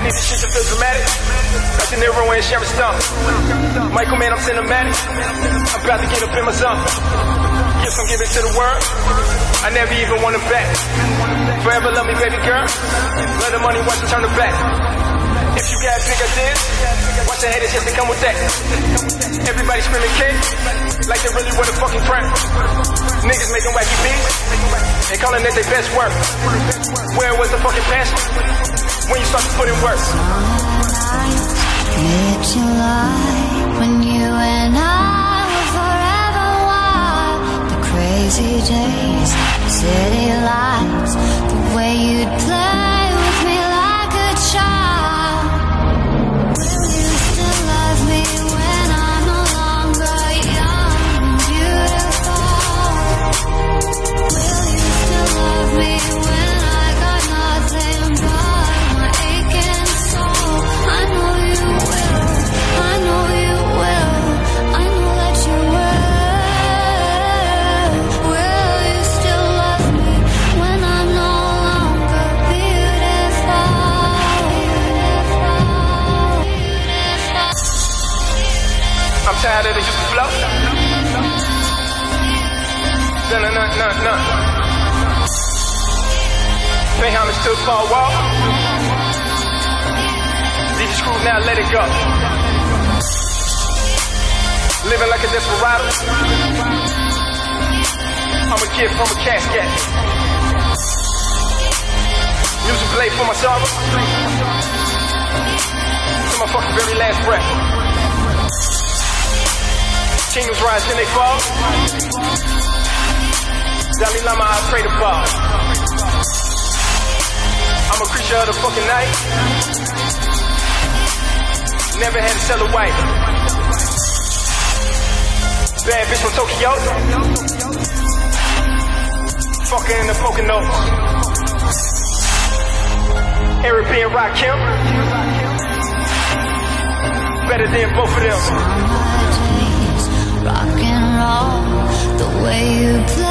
need this shit to feel dramatic. Like De Niro and Sharon Stone. Michael, man, I'm cinematic. I'm about to get up in my zone. Gifts I'm giving to the world. I never even want them back. Forever love me, baby girl. Let the money watch and turn it back. If you got big ideas, watch the haters just to come with that. Everybody screaming king, like they really want a fucking crown. Niggas making wacky beats, they calling it their best work. Where was the fucking passion when you start to put in work? It's like when you and I were forever wild. The crazy days, city lights, the way you'd play with me like a child. Will you still love me when I'm no longer young and beautiful? Will you still love me when I got nothing but my aching soul? I know you will, I know you will, I know that you will. Will you still love me when I'm no longer beautiful? I'm tired of the used to flow. No. Pay homage to the Paul Wall. Leave your screws now, let it go. Living like a desperado. I'm a kid from a casket. Music play for my sorrow. To my fucking very last breath. Kingdoms rise, then they fall. Dalai Lama, I pray to fall. I'm a creature of the fucking night. Never had to sell a wife. Bad bitch from Tokyo. Fucking in the Poconos. Arabian Rock Kim. Better than both of them. Rock and roll, the way you play.